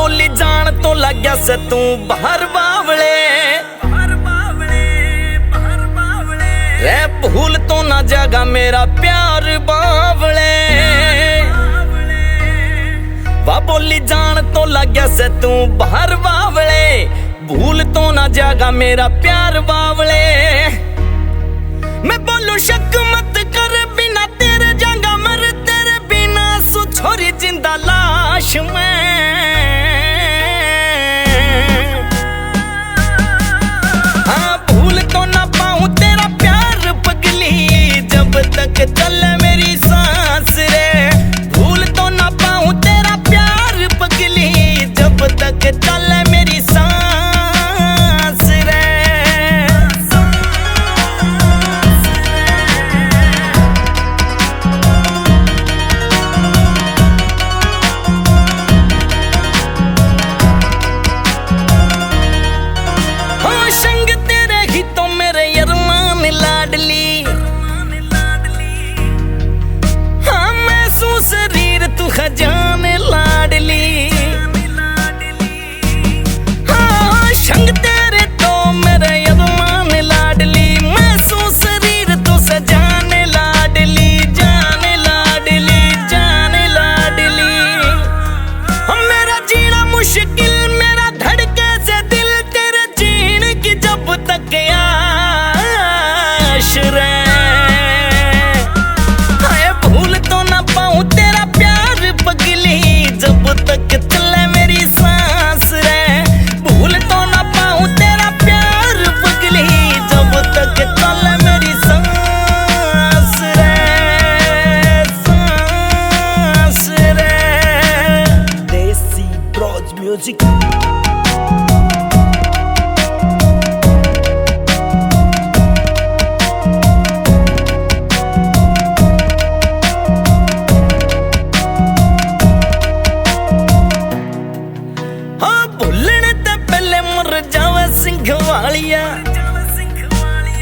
बोली जान तो लग गया से तू बाहर बावले रे, भूल तो ना जागा मेरा प्यार बावले। वाह बोली जान तो लग गया से तू बाहर बावले, भूल तो ना जागा मेरा प्यार बावले। मैं बोलूं शक मत कर, बिना तेरे जागा मर, तेरे बिना सु छोरी जिंदा लाश में। हाँ भूल तो ना पाऊं तेरा प्यार पगली, जब तक चले मेरी सांस रे। भूल तो ना पाऊं तेरा प्यार पगली, जब तक चले मेरी सांस रे। हाँ संग तेरे ही तो मेरे अरमान लाडली, हाँ मैं शरीर तू खजान लाडली। हाँ संग तेरे तो मेरे अरमान लाडली, मैं शरीर तू सजान लाडली, जान लाडली, जान लाडली। हम मेरा जीना मुश्किल, मेरा धड़के से दिल, तेरे जीने की जब तक आश रे। हाय भूल तो ना पाऊं तेरा प्यार पगली, जब तक चले मेरी सांस रे। भूल तो ना पाऊं तेरा प्यार पगली, जब तक चले मेरी सांस रे, सांस रे। देसी ब्रॉज म्यूजिक। हाँ भुलने ते पहले मर जावे सिंह वालिया,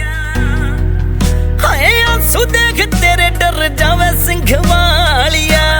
हाय आंसू देख तेरे डर जावे सिंह वालिया।